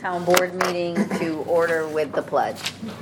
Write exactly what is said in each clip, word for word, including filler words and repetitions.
town board meeting to order with the pledge.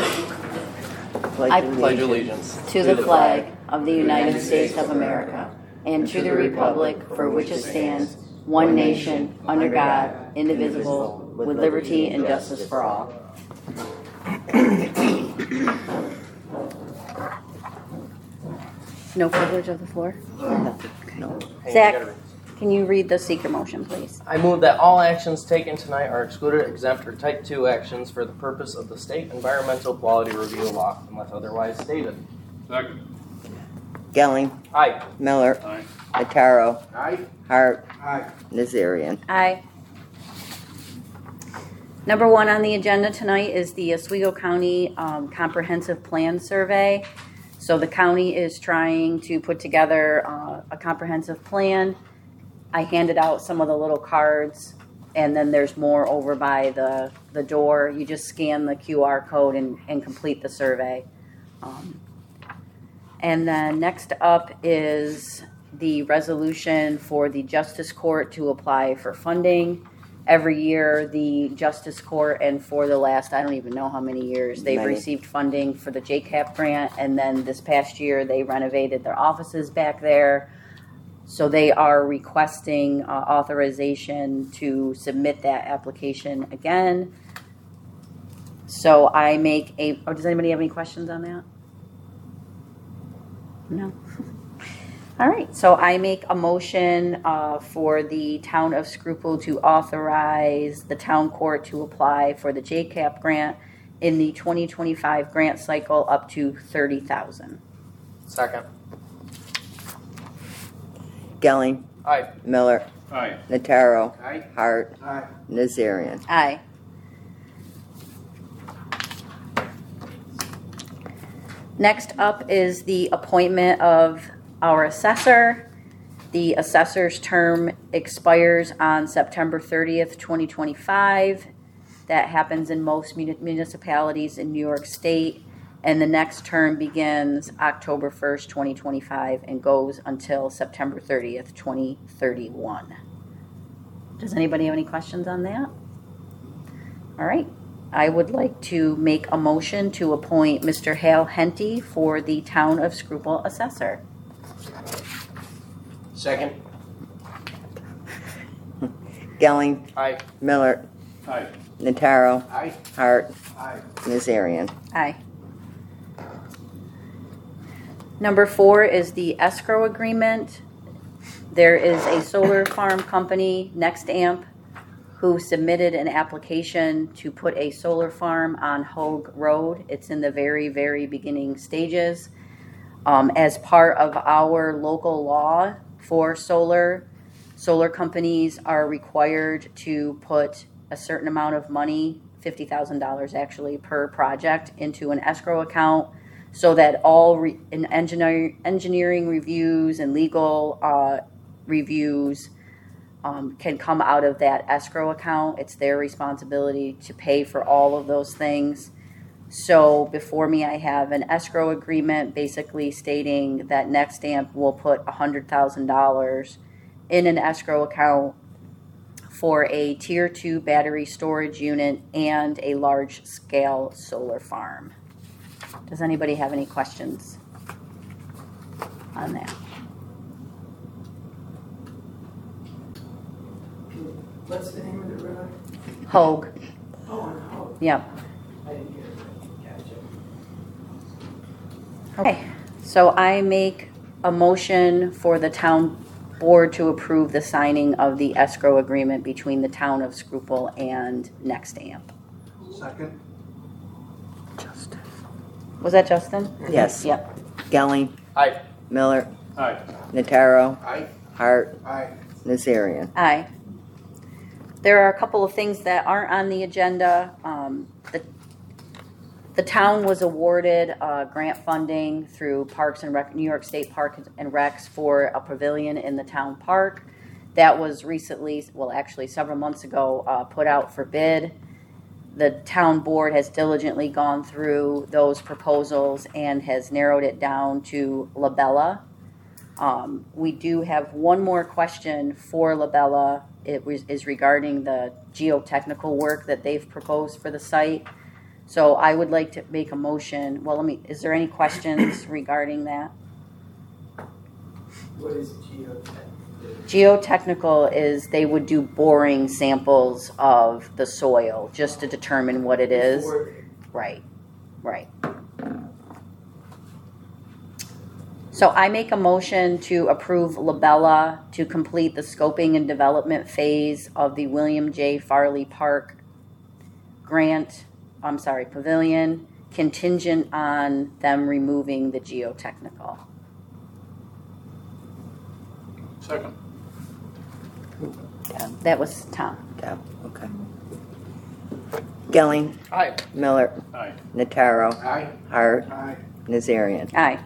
I pledge allegiance to the flag of the United States of America and to the republic for which it stands, one nation, under God, indivisible, with liberty and justice for all. No privilege of the floor? No. Zach, can you read the seeker motion, please? I move that all actions taken tonight are excluded, exempt, or type two actions for the purpose of the state environmental quality review law, unless otherwise stated. Second. Gelling. Aye. Miller. Aye. Notaro. Aye. Hart. Aye. Nazarian. Aye. Number one on the agenda tonight is the Oswego County um, Comprehensive Plan Survey. So the county is trying to put together uh, a comprehensive plan. I handed out some of the little cards, and then there's more over by the, the door. You just scan the Q R code and, and complete the survey. Um, and then next up is the resolution for the Justice Court to apply for funding. Every year, the Justice Court, and for the last, I don't even know how many years, they've Many. received funding for the J CAP grant, and then this past year, they renovated their offices back there. So they are requesting uh, authorization to submit that application again. So I make a, oh, does anybody have any questions on that? No? All right, so I make a motion uh, for the town of Schuylkill to authorize the town court to apply for the J CAP grant in the twenty twenty-five grant cycle up to thirty thousand dollars. Second. Gelling. Aye. Miller. Aye. Notaro. Aye. Hart. Aye. Nazarian. Aye. Next up is the appointment of our assessor. The assessor's term expires on September thirtieth, twenty twenty-five. That happens in most muni- municipalities in New York State. And the next term begins October first, twenty twenty-five, and goes until September thirtieth, twenty thirty-one. Does anybody have any questions on that? All right. I would like to make a motion to appoint Mister Hal Henty for the Town of Schuylkill Assessor. Second. Gelling. Aye. Miller. Aye. Notaro. Aye. Hart. Aye. Nazarian. Aye. Number four is the escrow agreement. There is a solar farm company, NextAmp, who submitted an application to put a solar farm on Hogue Road. It's in the very, very beginning stages. Um, as part of our local law for solar, solar companies are required to put a certain amount of money, fifty thousand dollars actually per project, into an escrow account so that all re- in engineer- engineering reviews and legal uh, reviews um, can come out of that escrow account. It's their responsibility to pay for all of those things. So before me, I have an escrow agreement basically stating that NextAmp will put one hundred thousand dollars in an escrow account for a tier two battery storage unit and a large scale solar farm. Does anybody have any questions on that? What's the name of the river? Hogue. Oh, on Hogue. Yep. I didn't hear it. Catch it. Okay, so I make a motion for the town board to approve the signing of the escrow agreement between the town of Schuylkill and NextAmp. Second. Justin. Was that Justin? Yes. Yep. Gelling. Aye. Miller. Aye. Notaro. Aye. Hart. Aye. Nazarian. Aye. There are a couple of things that aren't on the agenda. Um, the, the town was awarded uh, grant funding through Parks and Rec, New York State Park and Recs for a pavilion in the town park. That was recently, well, actually several months ago, uh, put out for bid. The town board has diligently gone through those proposals and has narrowed it down to La Bella. Um, we do have one more question for La Bella. It was, is regarding the geotechnical work that they've proposed for the site. So I would like to make a motion. Well, let me, is there any questions regarding that? What is geotech? Geotechnical is they would do boring samples of the soil just to determine what it is. Before they- Right, right. So I make a motion to approve Labella to complete the scoping and development phase of the William J. Farley Park grant, I'm sorry, pavilion, contingent on them removing the geotechnical. Second. Yeah, that was Tom. Deb, okay. Gelling, Aye. Miller, Aye. Notaro, Aye. Hart, Aye. Nazarian. Aye.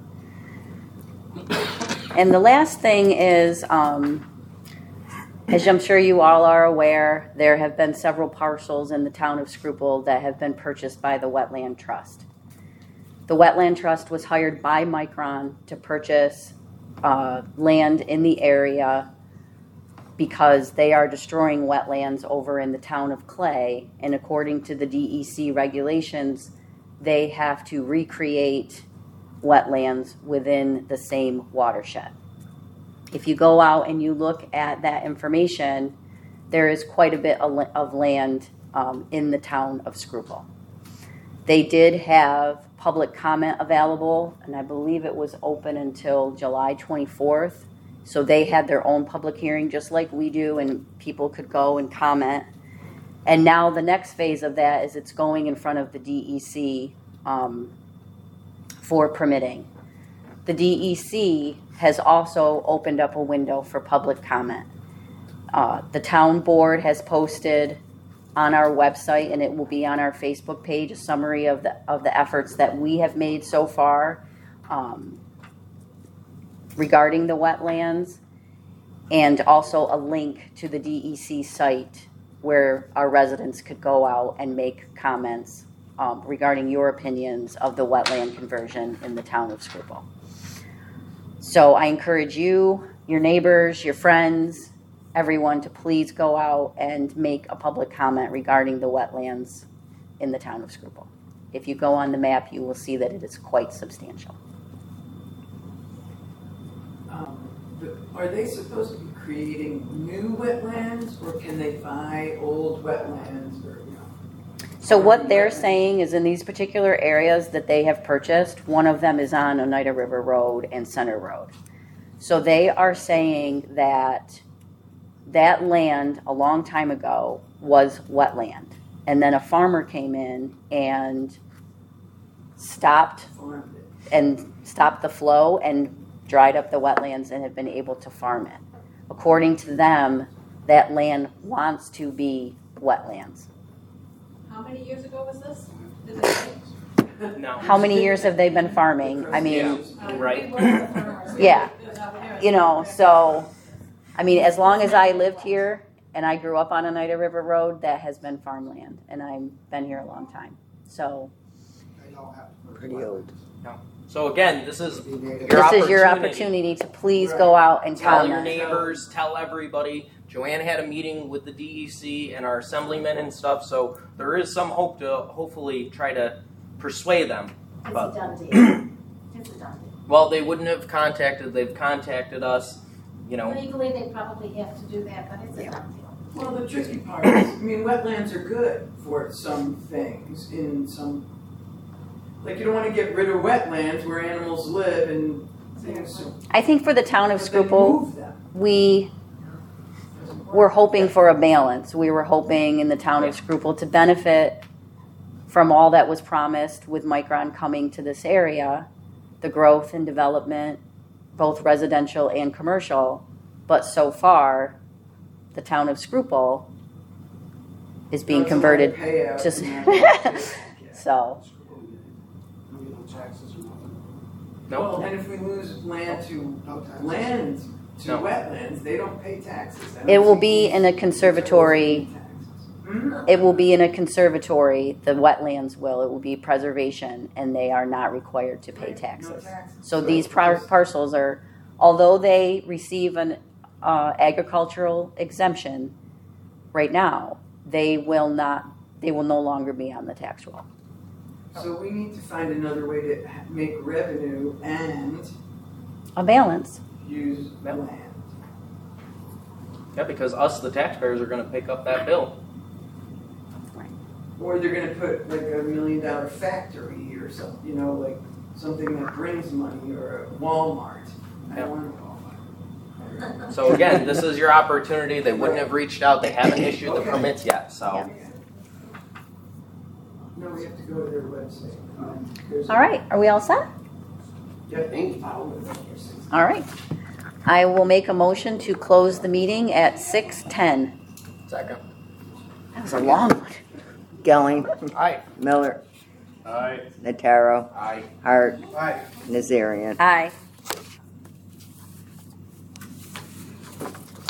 And the last thing is, um, as I'm sure you all are aware, there have been several parcels in the town of Schuylkill that have been purchased by the Wetland Trust. The Wetland Trust was hired by Micron to purchase uh, land in the area because they are destroying wetlands over in the town of Clay, and according to the D E C regulations, they have to recreate wetlands within the same watershed. If you go out and you look at that information, there is quite a bit of, of land um, in the town of Schuylkill. They did have public comment available, and I believe it was open until July twenty-fourth. So they had their own public hearing just like we do, and people could go and comment. And now the next phase of that is it's going in front of the D E C um, for permitting. The D E C has also opened up a window for public comment. Uh, the town board has posted on our website, and it will be on our Facebook page, a summary of the of the efforts that we have made so far um, regarding the wetlands, and also a link to the D E C site where our residents could go out and make comments um, regarding your opinions of the wetland conversion in the town of Schuylkill. So I encourage you, your neighbors, your friends, everyone to please go out and make a public comment regarding the wetlands in the town of Schuylkill. If you go on the map, you will see that it is quite substantial. Um, but Are they supposed to be creating new wetlands, or can they buy old wetlands, or, you know? So what they're saying is in these particular areas that they have purchased, one of them is on Oneida River Road and Center Road. So they are saying that that land a long time ago was wetland. And then a farmer came in and stopped Farmed it. and stopped the flow and dried up the wetlands and have been able to farm it. According to them, that land wants to be wetlands. How many years ago was this? Did they say? No. How many years have they been farming? I mean, Uh, Right. we were the farmers. Yeah. Is that what they're- you know, so, I mean, as long as I lived here and I grew up on Oneida River Road, that has been farmland, and I've been here a long time. So Pretty old. So again, this is your this is your opportunity to please go out and Tell your comment. neighbors, tell everybody. Joanne had a meeting with the D E C and our assemblymen and stuff, so there is some hope to hopefully try to persuade them. It's a But, done deal. It's a done deal. well, they wouldn't have contacted, they've contacted us, you know. Legally, they probably have to do that, but it's a Yeah. done deal. Well, the tricky part is, I mean, wetlands are good for some things in some, like, you don't want to get rid of wetlands where animals live and things. I think for the town of but then Schuylkill, move them. we were hoping for a balance. We were hoping in the town of Schuylkill to benefit from all that was promised with Micron coming to this area, the growth and development, both residential and commercial. But so far, the town of Schuylkill is being That's a lot of converted payout to, and that- so, Well, No. and if we lose land to land to No. wetlands, they don't pay taxes. I don't it will see be in a conservatory. Hmm? It will be in a conservatory, the wetlands will, it will be preservation, and they are not required to pay Right, no taxes. taxes. So these par- parcels are, although they receive an, uh, agricultural exemption right now, they will not, they will no longer be on the tax roll. So we need to find another way to ha- make revenue and A balance. use Yep. land. Yeah, because us, the taxpayers, are going to pick up that bill. Or they're gonna put like a million dollar factory or something, you know, like something that brings money, or a Walmart. I don't want a Walmart. So again, this is your opportunity. They wouldn't have reached out. They haven't issued the Okay. permits yet. So Yeah. No, we have to go to their website. Um, there's a- All right, are we all set? Yeah, thank you. Follow it. All right. I will make a motion to close the meeting at six ten. second. That was a long one. Gelling, Aye. Miller, Aye. Notaro, Aye. Hart, Aye. Nazarian. Aye.